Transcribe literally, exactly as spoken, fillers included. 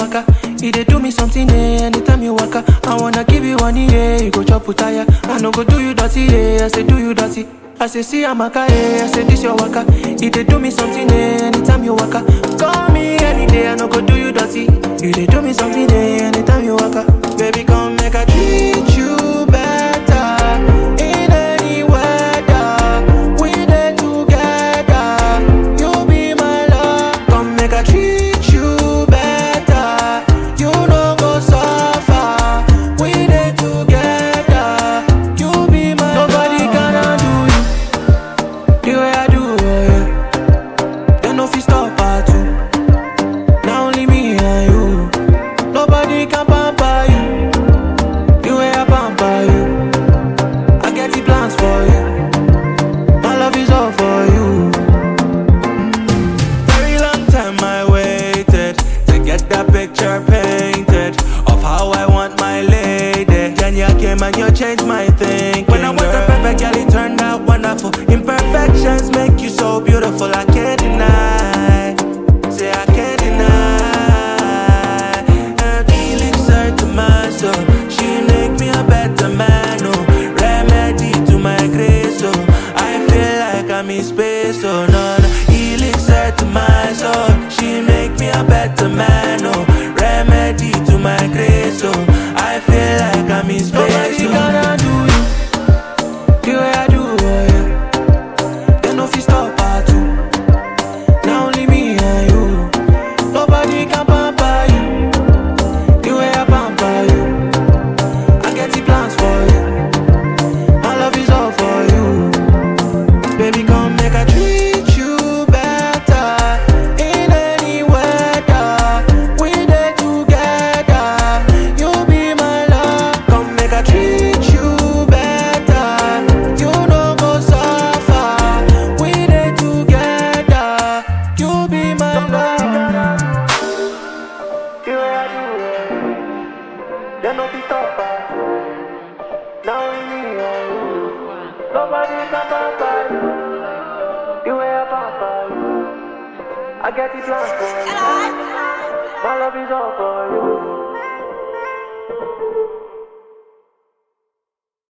waka. You dey do me something, eh, anytime you waka. I wanna give you one, yeah, you go chop tire. I no go do you dirty, yeah, I say do you dirty. I say see Amaka, eh, I say this your waka. You dey do me something, eh, anytime you waka. Call me any day, I no go do you dirty. You dey do me something, eh, anytime you waka. Baby, come make I treat you better. In any weather, we dey together. You be my love. Come make I treat you better. You no go suffer. We dey together. You be my love. Nobody gonna do you the way I do, oh yeah. They no fit stop at you. Now only me and you. Nobody can pamper you the way I pamper you. I get the plans for you. My love is all for you. Very long time I waited to get that picture painted of how I want my lady. Then you came and you changed my thinking. When I was a perfect girl, it turned out wonderful. Imperfections make you so beautiful. I can't deny. Say I can't deny. And elixir to my soul. She make me a better man. Oh, remedy to my grace. Oh, I feel like I'm in space. Oh, no, no. Elixir to my soul. She make me a better man. Oh, remedy to my grace. Oh, I feel like I'm in space. Nobody gonna do you the way I do, oh yeah. They no fit stop at you. Now only me and you. Nobody can pamper you the way I pamper you. I get the plans for you. My love is all for you. Baby, come make I treat you better. In any weather, we dey together. You be my love. Come make I treat you better. You no go suffer. We dey together. You be my love. The way I do it, they no fit stop us. Now only me and you. Nobody can pamper you the way I pamper you. I get the plans for you. My love is all for you.